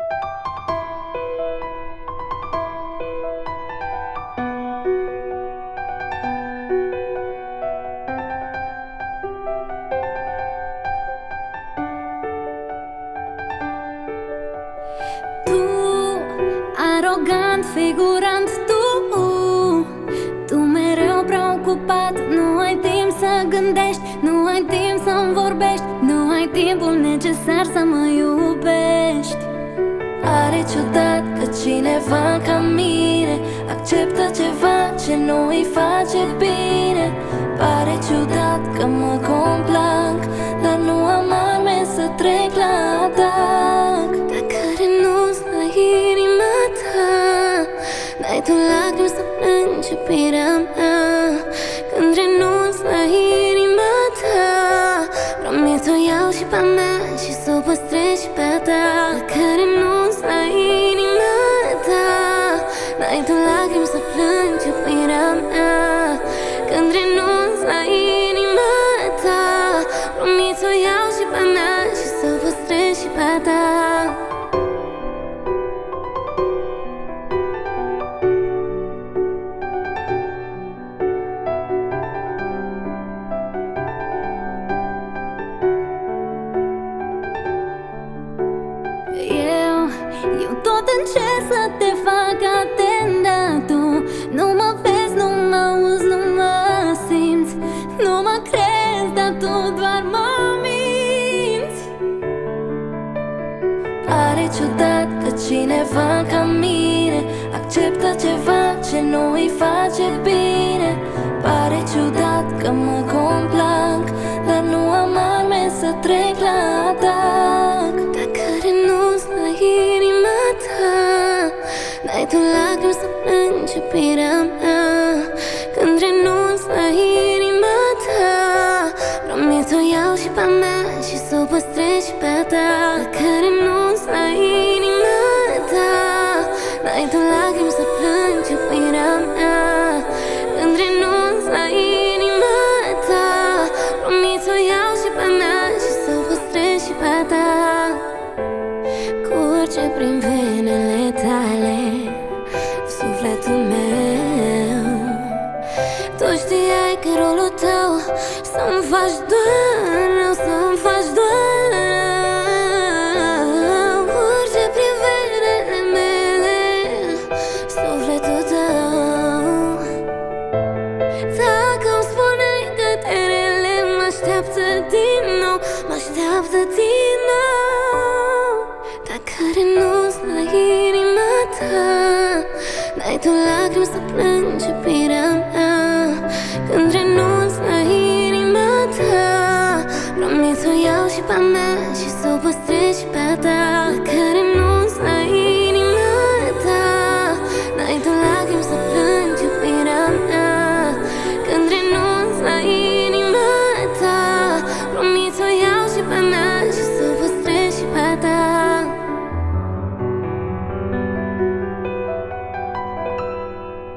Tu, arogant, figurant, tu mereu preocupat. Nu ai timp să gândești, nu ai timp să-mi vorbești, nu ai timpul necesar să mă iubești. Pare ciudat că cineva ca mine acceptă ceva ce nu îi face bine. Pare ciudat că mă complac, dar nu am arme să trec la atac. Dacă renunț la inima ta, n-ai tu lacrimi să plângi iubirea mea. Când renunț la inima ta, promit să o iau și pe-a mea și să o păstrez și pe-a ta. Dacă renunț la inima ta, n-ai tu lacrimi să plângi iubirea mea. Când renunț la inima ta, promit să o iau și pe-a mea și să o păstrez și pe-a ta. Eu tot încerc să te fac atent, dar tu nu mă vezi, nu mă auzi, nu mă simți. Nu mă crezi, dar tu doar mă minți. Pare ciudat că cineva ca mine acceptă ceva ce nu îi face bine. Pare ciudat că mă complac, dar nu am arme să trec la atac. Dacă renunț la inima ta, n-ai tu lacrimi să plângi iubirea mea. Când renunț la inima ta, promit să o iau și pe-a mea și să o păstrez și pe-a ta. Dacă renunț la inima ta, n-ai tu lacrimi să plângi iubirea mea. Când renunț la inima ta, promit să o iau și pe-a mea și să o păstrez și pe-a ta. Curge prin venele tale sufletul meu. Tu știai că rolul tău să-mi faci doar rău, să-mi faci doar rău. Curge prin venele mele sufletul tău. Dacă-mi spuneai că terele mă așteaptă din nou, mă așteaptă din nou. Dacă renunț la inima ta, n-ai tu lacrimi să plângi iubirea mea. Când renunț la inima ta, promit să o iau și pe-a mea